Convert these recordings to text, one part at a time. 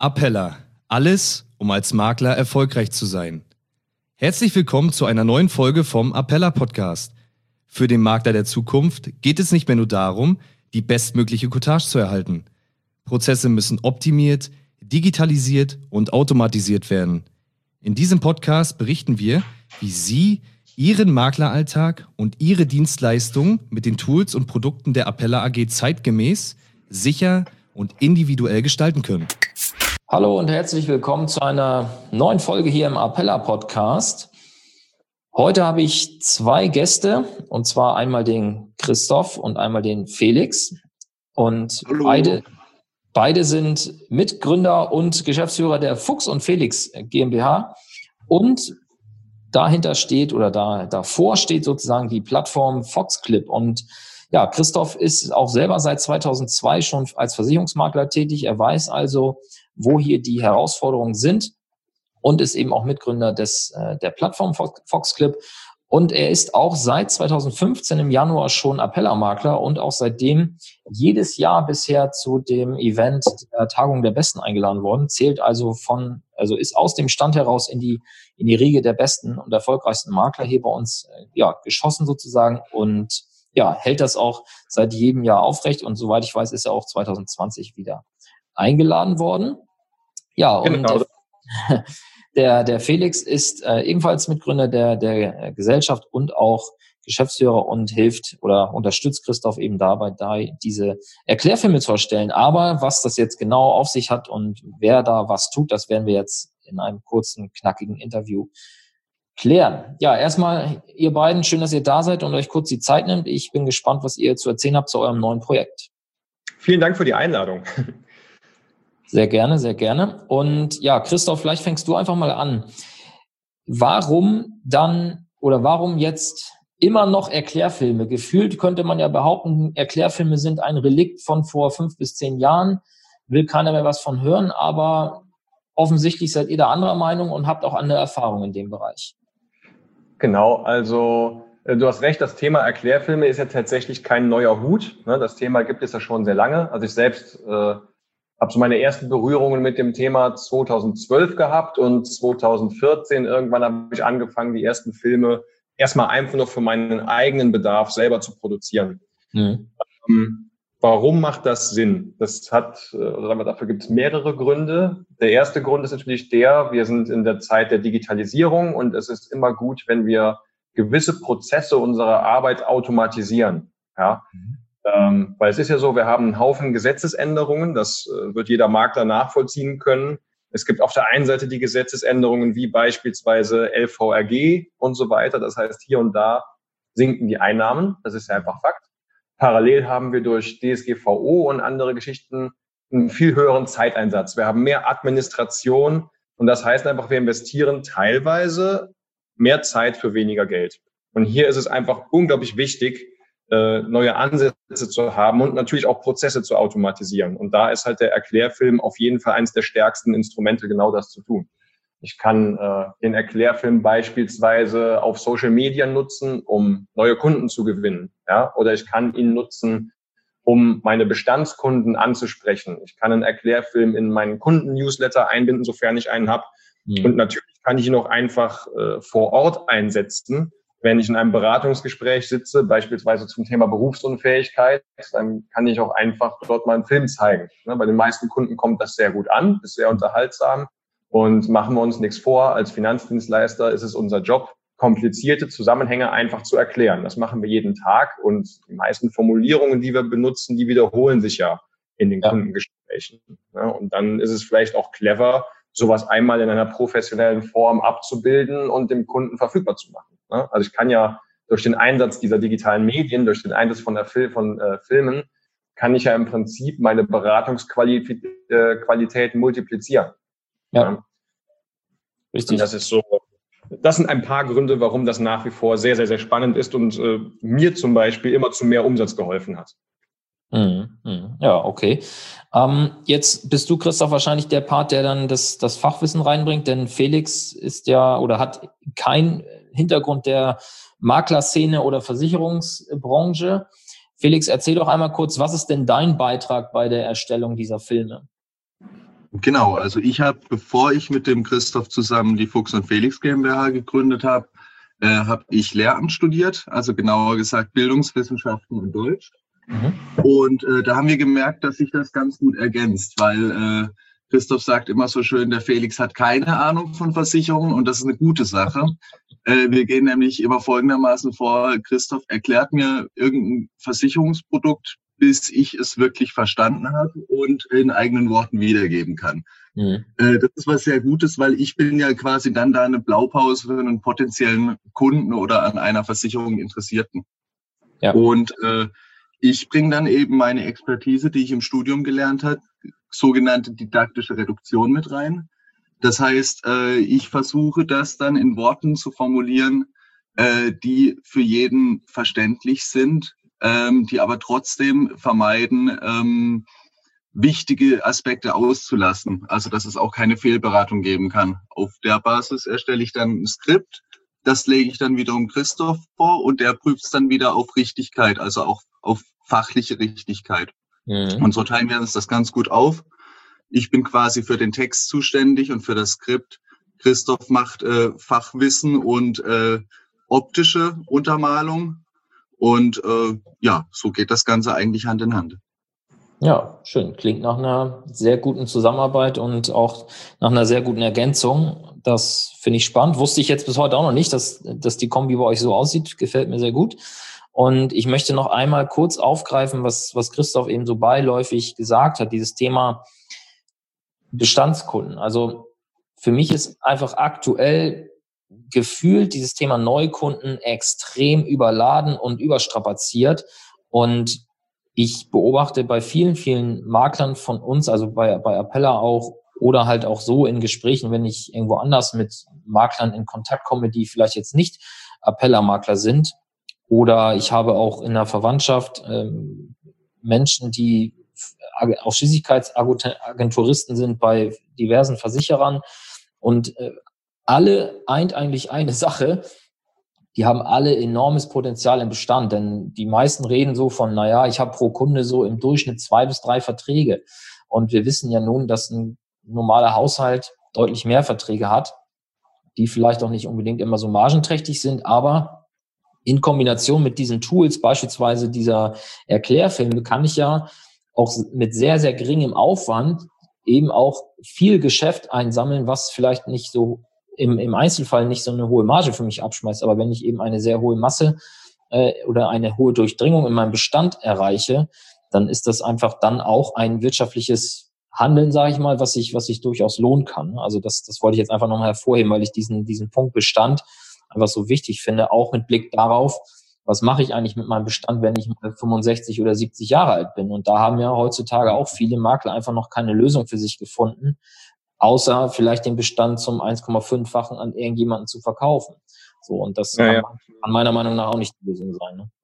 Appella. Alles, um als Makler erfolgreich zu sein. Herzlich willkommen zu einer neuen Folge vom Appella Podcast. Für den Makler der Zukunft geht es nicht mehr nur darum, die bestmögliche Cottage zu erhalten. Prozesse müssen optimiert, digitalisiert und automatisiert werden. In diesem Podcast berichten wir, wie Sie Ihren Makleralltag und Ihre Dienstleistungen mit den Tools und Produkten der Appella AG zeitgemäß, sicher und individuell gestalten können. Hallo und herzlich willkommen zu einer neuen Folge hier im Appella Podcast. Heute habe ich zwei Gäste, und zwar einmal den Christoph und einmal den Felix. Und beide sind Mitgründer und Geschäftsführer der Fuchs und Felix GmbH. Und dahinter steht oder davor steht sozusagen die Plattform Foxclip. Und ja, Christoph ist auch selber seit 2002 schon als Versicherungsmakler tätig. Er weiß also, wo hier die Herausforderungen sind und ist eben auch Mitgründer der Plattform Foxclip. Und er ist auch seit 2015 im Januar schon Appella-Makler und auch seitdem jedes Jahr bisher zu dem Event der Tagung der Besten eingeladen worden, ist aus dem Stand heraus in die Riege der besten und erfolgreichsten Makler hier bei uns geschossen sozusagen und hält das auch seit jedem Jahr aufrecht. Und soweit ich weiß, ist er auch 2020 wieder eingeladen worden. Ja, und genau. Der Felix ist ebenfalls Mitgründer der Gesellschaft und auch Geschäftsführer und hilft oder unterstützt Christoph eben dabei, diese Erklärfilme zu erstellen. Aber was das jetzt genau auf sich hat und wer da was tut, das werden wir jetzt in einem kurzen, knackigen Interview klären. Ja, erstmal ihr beiden, schön, dass ihr da seid und euch kurz die Zeit nimmt. Ich bin gespannt, was ihr zu erzählen habt zu eurem neuen Projekt. Vielen Dank für die Einladung. Sehr gerne, sehr gerne. Und ja, Christoph, vielleicht fängst du einfach mal an. Warum jetzt immer noch Erklärfilme? Gefühlt könnte man ja behaupten, Erklärfilme sind ein Relikt von vor 5 bis 10 Jahren. Will keiner mehr was von hören, aber offensichtlich seid ihr da anderer Meinung und habt auch andere Erfahrungen in dem Bereich. Genau, also du hast recht, das Thema Erklärfilme ist ja tatsächlich kein neuer Hut. Das Thema gibt es ja schon sehr lange. Also ich selbst habe so meine ersten Berührungen mit dem Thema 2012 gehabt und 2014 irgendwann habe ich angefangen, die ersten Filme erstmal einfach nur für meinen eigenen Bedarf selber zu produzieren. Mhm. Warum macht das Sinn? Dafür gibt es mehrere Gründe. Der erste Grund ist natürlich wir sind in der Zeit der Digitalisierung und es ist immer gut, wenn wir gewisse Prozesse unserer Arbeit automatisieren. Ja. Weil es ist ja so, wir haben einen Haufen Gesetzesänderungen, das wird jeder Makler nachvollziehen können. Es gibt auf der einen Seite die Gesetzesänderungen wie beispielsweise LVRG und so weiter. Das heißt, hier und da sinken die Einnahmen. Das ist ja einfach Fakt. Parallel haben wir durch DSGVO und andere Geschichten einen viel höheren Zeiteinsatz. Wir haben mehr Administration und das heißt einfach, wir investieren teilweise mehr Zeit für weniger Geld. Und hier ist es einfach unglaublich wichtig, neue Ansätze zu haben und natürlich auch Prozesse zu automatisieren. Und da ist halt der Erklärfilm auf jeden Fall eines der stärksten Instrumente, genau das zu tun. Ich kann den Erklärfilm beispielsweise auf Social Media nutzen, um neue Kunden zu gewinnen. Ja? Oder ich kann ihn nutzen, um meine Bestandskunden anzusprechen. Ich kann einen Erklärfilm in meinen Kunden-Newsletter einbinden, sofern ich einen habe. Mhm. Und natürlich kann ich ihn auch einfach vor Ort einsetzen. Wenn ich in einem Beratungsgespräch sitze, beispielsweise zum Thema Berufsunfähigkeit, dann kann ich auch einfach dort mal einen Film zeigen. Bei den meisten Kunden kommt das sehr gut an, ist sehr unterhaltsam. Und machen wir uns nichts vor, als Finanzdienstleister ist es unser Job, komplizierte Zusammenhänge einfach zu erklären. Das machen wir jeden Tag und die meisten Formulierungen, die wir benutzen, die wiederholen sich ja in den Kundengesprächen. Und dann ist es vielleicht auch clever, sowas einmal in einer professionellen Form abzubilden und dem Kunden verfügbar zu machen. Also ich kann ja durch den Einsatz dieser digitalen Medien, durch den Einsatz von Filmen, kann ich ja im Prinzip meine Beratungsqualität multiplizieren. Ja. Richtig. Und das sind ein paar Gründe, warum das nach wie vor sehr, sehr, sehr spannend ist und mir zum Beispiel immer zu mehr Umsatz geholfen hat. Ja, okay. Jetzt bist du, Christoph, wahrscheinlich der Part, der dann das Fachwissen reinbringt, denn Felix ist ja oder hat keinen Hintergrund der Maklerszene oder Versicherungsbranche. Felix, erzähl doch einmal kurz, was ist denn dein Beitrag bei der Erstellung dieser Filme? Genau, also ich habe, bevor ich mit dem Christoph zusammen die Fuchs und Felix GmbH gegründet habe, habe ich Lehramt studiert, also genauer gesagt Bildungswissenschaften und Deutsch. Und da haben wir gemerkt, dass sich das ganz gut ergänzt, weil Christoph sagt immer so schön, der Felix hat keine Ahnung von Versicherungen und das ist eine gute Sache. Wir gehen nämlich immer folgendermaßen vor, Christoph erklärt mir irgendein Versicherungsprodukt, bis ich es wirklich verstanden habe und in eigenen Worten wiedergeben kann. Mhm. Das ist was sehr Gutes, weil ich bin ja quasi dann da eine Blaupause für einen potenziellen Kunden oder an einer Versicherung Interessierten. Ja. Und ich bringe dann eben meine Expertise, die ich im Studium gelernt habe, sogenannte didaktische Reduktion mit rein. Das heißt, ich versuche das dann in Worten zu formulieren, die für jeden verständlich sind, die aber trotzdem vermeiden, wichtige Aspekte auszulassen. Also, dass es auch keine Fehlberatung geben kann. Auf der Basis erstelle ich dann ein Skript, das lege ich dann wiederum Christoph vor und der prüft es dann wieder auf Richtigkeit, also auch auf fachliche Richtigkeit. Mhm. Und so teilen wir uns das ganz gut auf. Ich bin quasi für den Text zuständig und für das Skript. Christoph macht Fachwissen und optische Untermalung. Und ja, so geht das Ganze eigentlich Hand in Hand. Ja, schön. Klingt nach einer sehr guten Zusammenarbeit und auch nach einer sehr guten Ergänzung. Das finde ich spannend. Wusste ich jetzt bis heute auch noch nicht, dass die Kombi bei euch so aussieht. Gefällt mir sehr gut. Und ich möchte noch einmal kurz aufgreifen, was Christoph eben so beiläufig gesagt hat, dieses Thema Bestandskunden. Also für mich ist einfach aktuell gefühlt dieses Thema Neukunden extrem überladen und überstrapaziert. Und ich beobachte bei vielen, vielen Maklern von uns, also bei Apella auch, oder halt auch so in Gesprächen, wenn ich irgendwo anders mit Maklern in Kontakt komme, die vielleicht jetzt nicht Apella-Makler sind, oder ich habe auch in der Verwandtschaft Menschen, die Ausschließlichkeitsagenturisten sind bei diversen Versicherern, und alle eint eigentlich eine Sache: Die haben alle enormes Potenzial im Bestand, denn die meisten reden so von, naja, ich habe pro Kunde so im Durchschnitt 2 bis 3 Verträge. Und wir wissen ja nun, dass ein normaler Haushalt deutlich mehr Verträge hat, die vielleicht auch nicht unbedingt immer so margenträchtig sind, aber in Kombination mit diesen Tools, beispielsweise dieser Erklärfilme, kann ich ja auch mit sehr, sehr geringem Aufwand eben auch viel Geschäft einsammeln, was vielleicht nicht so im Einzelfall nicht so eine hohe Marge für mich abschmeißt. Aber wenn ich eben eine sehr hohe Masse oder eine hohe Durchdringung in meinem Bestand erreiche, dann ist das einfach dann auch ein wirtschaftliches Handeln, sage ich mal, was sich durchaus lohnen kann. Also das wollte ich jetzt einfach nochmal hervorheben, weil ich diesen Punkt Bestand einfach so wichtig finde, auch mit Blick darauf, was mache ich eigentlich mit meinem Bestand, wenn ich mal 65 oder 70 Jahre alt bin. Und da haben ja heutzutage auch viele Makler einfach noch keine Lösung für sich gefunden, außer vielleicht den Bestand zum 1,5-fachen an irgendjemanden zu verkaufen. So, und das kann meiner Meinung nach auch nicht die Lösung sein. Ne?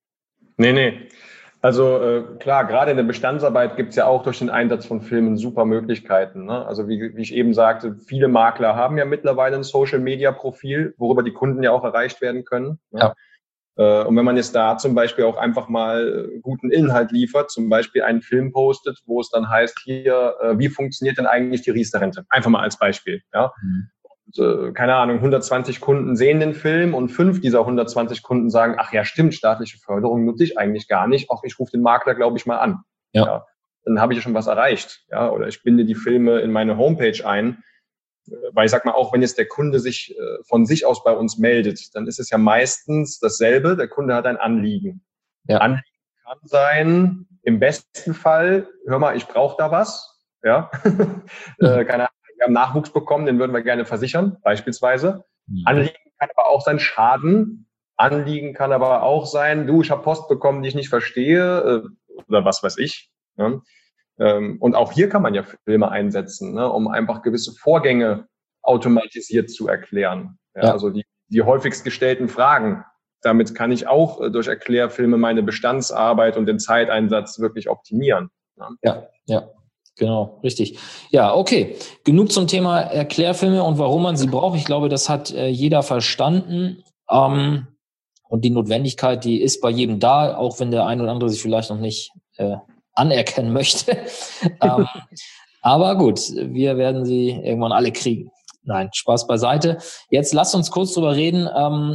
Nee. Also klar, gerade in der Bestandsarbeit gibt es ja auch durch den Einsatz von Filmen super Möglichkeiten. Ne? Also wie ich eben sagte, viele Makler haben ja mittlerweile ein Social-Media-Profil, worüber die Kunden ja auch erreicht werden können. Ne? Ja. Und wenn man jetzt da zum Beispiel auch einfach mal guten Inhalt liefert, zum Beispiel einen Film postet, wo es dann heißt, hier, wie funktioniert denn eigentlich die Riester-Rente? Einfach mal als Beispiel. Ja? Mhm. Und, keine Ahnung, 120 Kunden sehen den Film und 5 dieser 120 Kunden sagen, ach ja, stimmt, staatliche Förderung nutze ich eigentlich gar nicht. Ach, ich rufe den Makler, glaube ich, mal an. Ja. Dann habe ich ja schon was erreicht. Ja? Oder ich binde die Filme in meine Homepage ein. Weil ich sag mal, auch wenn jetzt der Kunde sich von sich aus bei uns meldet, dann ist es ja meistens dasselbe. Der Kunde hat ein Anliegen. Ja. Anliegen kann sein, im besten Fall, hör mal, ich brauche da was. Ja, keine Ahnung, wir haben Nachwuchs bekommen, den würden wir gerne versichern, beispielsweise. Mhm. Anliegen kann aber auch sein Schaden. Anliegen kann aber auch sein, du, ich habe Post bekommen, die ich nicht verstehe, oder was weiß ich. Ja? Und auch hier kann man ja Filme einsetzen, ne, um einfach gewisse Vorgänge automatisiert zu erklären. Ja. Also die häufigst gestellten Fragen. Damit kann ich auch durch Erklärfilme meine Bestandsarbeit und den Zeiteinsatz wirklich optimieren. Ne? Ja, genau, richtig. Ja, okay. Genug zum Thema Erklärfilme und warum man sie braucht. Ich glaube, das hat jeder verstanden. Und die Notwendigkeit, die ist bei jedem da, auch wenn der ein oder andere sich vielleicht noch nicht anerkennen möchte. Aber gut, wir werden sie irgendwann alle kriegen. Nein, Spaß beiseite. Jetzt lasst uns kurz drüber reden.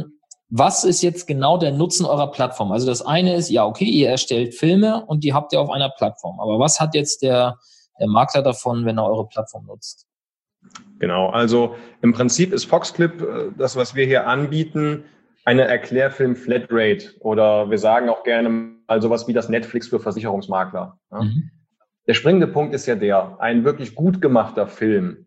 Was ist jetzt genau der Nutzen eurer Plattform? Also das eine ist, ja, okay, ihr erstellt Filme und die habt ihr auf einer Plattform. Aber was hat jetzt der Makler davon, wenn er eure Plattform nutzt? Genau, also im Prinzip ist Foxclip, das, was wir hier anbieten, eine Erklärfilm-Flatrate oder wir sagen auch gerne mal sowas wie das Netflix für Versicherungsmakler. Ja? Der springende Punkt ist ja ein wirklich gut gemachter Film,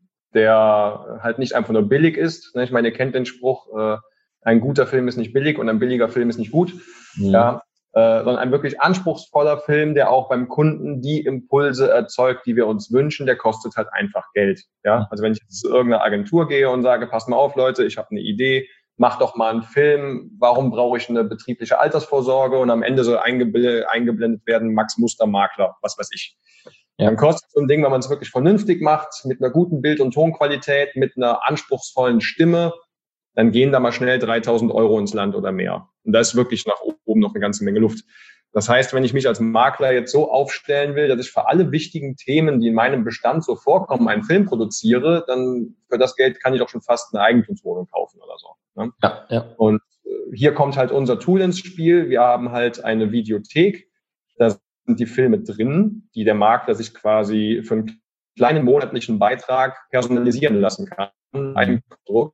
der halt nicht einfach nur billig ist. Ich meine, ihr kennt den Spruch, ein guter Film ist nicht billig und ein billiger Film ist nicht gut. Ja, sondern ein wirklich anspruchsvoller Film, der auch beim Kunden die Impulse erzeugt, die wir uns wünschen, der kostet halt einfach Geld. Ja, also wenn ich jetzt zu irgendeiner Agentur gehe und sage, passt mal auf, Leute, ich habe eine Idee, mach doch mal einen Film, warum brauche ich eine betriebliche Altersvorsorge? Und am Ende soll eingeblendet werden, Max Mustermakler, was weiß ich. Ja. Dann kostet so ein Ding, wenn man es wirklich vernünftig macht, mit einer guten Bild- und Tonqualität, mit einer anspruchsvollen Stimme, dann gehen da mal schnell 3.000 Euro ins Land oder mehr. Und da ist wirklich nach oben noch eine ganze Menge Luft. Das heißt, wenn ich mich als Makler jetzt so aufstellen will, dass ich für alle wichtigen Themen, die in meinem Bestand so vorkommen, einen Film produziere, dann für das Geld kann ich auch schon fast eine Eigentumswohnung kaufen oder so. Ne? Ja, ja. Und hier kommt halt unser Tool ins Spiel. Wir haben halt eine Videothek. Da sind die Filme drin, die der Makler sich quasi für einen kleinen monatlichen Beitrag personalisieren lassen kann. Ein Druck.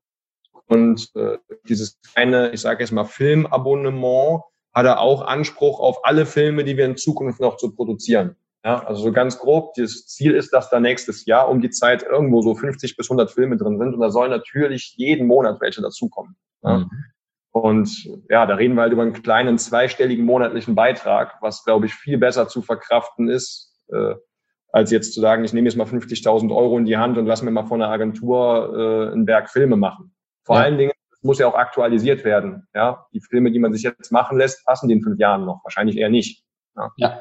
Und dieses kleine, ich sage jetzt mal, Filmabonnement hat er auch Anspruch auf alle Filme, die wir in Zukunft noch zu produzieren. Ja, also so ganz grob, das Ziel ist, dass da nächstes Jahr um die Zeit irgendwo so 50 bis 100 Filme drin sind und da sollen natürlich jeden Monat welche dazukommen. Ja. Und ja, da reden wir halt über einen kleinen zweistelligen monatlichen Beitrag, was, glaube ich, viel besser zu verkraften ist, als jetzt zu sagen, ich nehme jetzt mal 50.000 Euro in die Hand und lass mir mal von einer Agentur einen Berg Filme machen. Vor allen Dingen, es muss ja auch aktualisiert werden. Ja, die Filme, die man sich jetzt machen lässt, passen die in 5 Jahren noch. Wahrscheinlich eher nicht. Ja.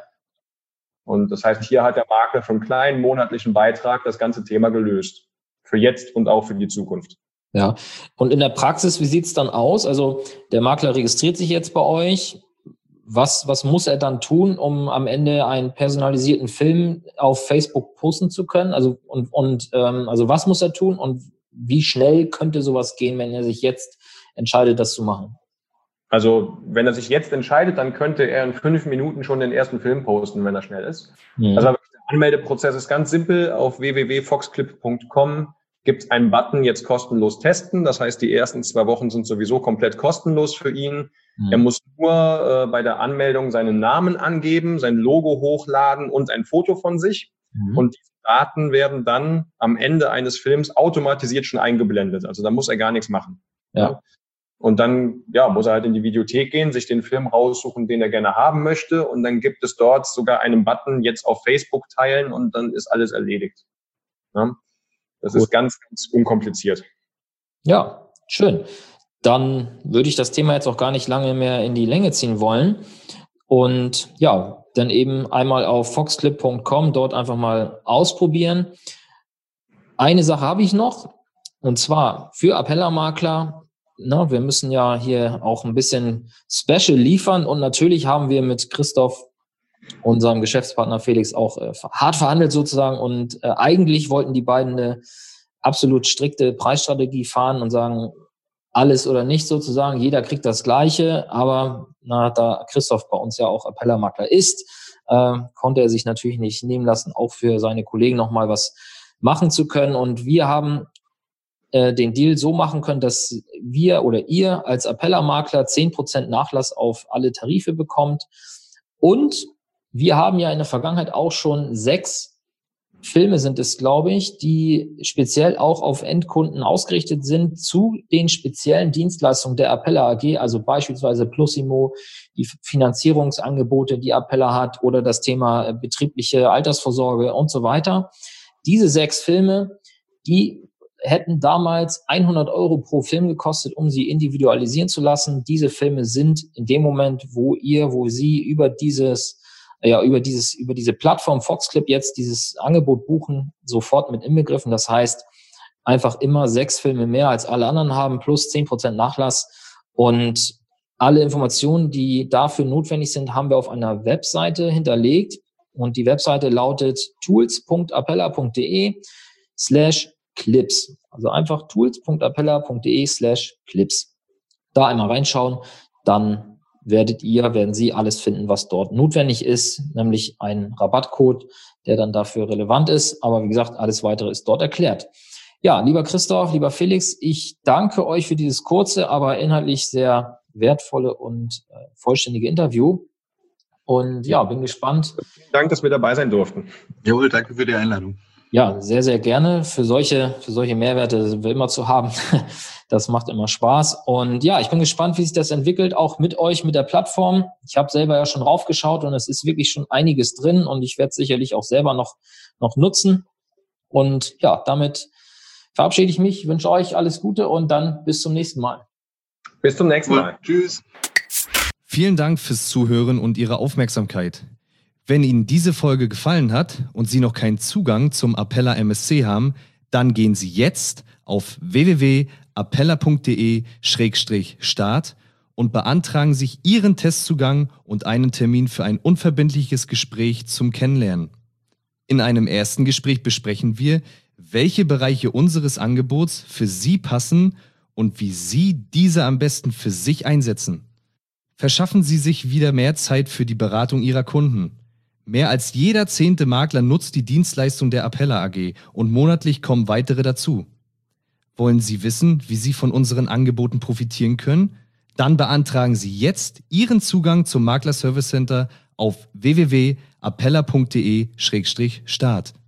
Und das heißt, hier hat der Makler für einen kleinen monatlichen Beitrag das ganze Thema gelöst. Für jetzt und auch für die Zukunft. Ja. Und in der Praxis, wie sieht's dann aus? Also der Makler registriert sich jetzt bei euch. Was muss er dann tun, um am Ende einen personalisierten Film auf Facebook posten zu können? Also also was muss er tun und wie schnell könnte sowas gehen, wenn er sich jetzt entscheidet, das zu machen? Also wenn er sich jetzt entscheidet, dann könnte er in 5 Minuten schon den ersten Film posten, wenn er schnell ist. Also der Anmeldeprozess ist ganz simpel. Auf www.foxclip.com gibt es einen Button, jetzt kostenlos testen. Das heißt, die ersten 2 Wochen sind sowieso komplett kostenlos für ihn. Er muss nur bei der Anmeldung seinen Namen angeben, sein Logo hochladen und ein Foto von sich. Und diese Daten werden dann am Ende eines Films automatisiert schon eingeblendet. Also da muss er gar nichts machen. Ja. Und dann muss er halt in die Videothek gehen, sich den Film raussuchen, den er gerne haben möchte. Und dann gibt es dort sogar einen Button, jetzt auf Facebook teilen und dann ist alles erledigt. Ja. Das ist ganz, ganz unkompliziert. Ja, schön. Dann würde ich das Thema jetzt auch gar nicht lange mehr in die Länge ziehen wollen. Und ja, dann eben einmal auf foxclip.com dort einfach mal ausprobieren. Eine Sache habe ich noch, und zwar für Appellermakler. Wir müssen ja hier auch ein bisschen Special liefern und natürlich haben wir mit Christoph, unserem Geschäftspartner Felix, auch hart verhandelt sozusagen und eigentlich wollten die beiden eine absolut strikte Preisstrategie fahren und sagen, alles oder nicht sozusagen, jeder kriegt das Gleiche, aber da Christoph bei uns ja auch Appellermakler ist, konnte er sich natürlich nicht nehmen lassen, auch für seine Kollegen nochmal was machen zu können. Und wir haben den Deal so machen können, dass wir oder ihr als Appellermakler 10% Nachlass auf alle Tarife bekommt. Und wir haben ja in der Vergangenheit auch schon 6 Filme sind es, glaube ich, die speziell auch auf Endkunden ausgerichtet sind zu den speziellen Dienstleistungen der Appeller AG, also beispielsweise Plusimo, die Finanzierungsangebote, die Appeller hat oder das Thema betriebliche Altersvorsorge und so weiter. Diese 6 Filme, die hätten damals 100 Euro pro Film gekostet, um sie individualisieren zu lassen. Diese Filme sind in dem Moment, wo Sie über diese Plattform Foxclip jetzt dieses Angebot buchen, sofort mit inbegriffen. Das heißt, einfach immer 6 Filme mehr als alle anderen haben, plus 10% Nachlass. Und alle Informationen, die dafür notwendig sind, haben wir auf einer Webseite hinterlegt. und die Webseite lautet tools.appella.de/clips. Also einfach tools.appella.de/clips. Da einmal reinschauen, dann werden Sie alles finden, was dort notwendig ist, nämlich einen Rabattcode, der dann dafür relevant ist. Aber wie gesagt, alles Weitere ist dort erklärt. Ja, lieber Christoph, lieber Felix, ich danke euch für dieses kurze, aber inhaltlich sehr wertvolle und vollständige Interview. Und ja, bin gespannt. Vielen Dank, dass wir dabei sein durften. Jawohl, danke für die Einladung. Ja, sehr, sehr gerne. Für solche Mehrwerte sind wir immer zu haben. Das macht immer Spaß. Und ja, ich bin gespannt, wie sich das entwickelt, auch mit euch, mit der Plattform. Ich habe selber ja schon raufgeschaut und es ist wirklich schon einiges drin und ich werde es sicherlich auch selber noch nutzen. Und ja, damit verabschiede ich mich, wünsche euch alles Gute und dann bis zum nächsten Mal. Bis zum nächsten Mal. Tschüss. Vielen Dank fürs Zuhören und Ihre Aufmerksamkeit. Wenn Ihnen diese Folge gefallen hat und Sie noch keinen Zugang zum Appella MSC haben, dann gehen Sie jetzt auf www.appella.de/start und beantragen sich Ihren Testzugang und einen Termin für ein unverbindliches Gespräch zum Kennenlernen. In einem ersten Gespräch besprechen wir, welche Bereiche unseres Angebots für Sie passen und wie Sie diese am besten für sich einsetzen. Verschaffen Sie sich wieder mehr Zeit für die Beratung Ihrer Kunden. Mehr als jeder 10. Makler nutzt die Dienstleistung der Appella AG und monatlich kommen weitere dazu. Wollen Sie wissen, wie Sie von unseren Angeboten profitieren können? Dann beantragen Sie jetzt Ihren Zugang zum Makler Service Center auf www.appella.de/start.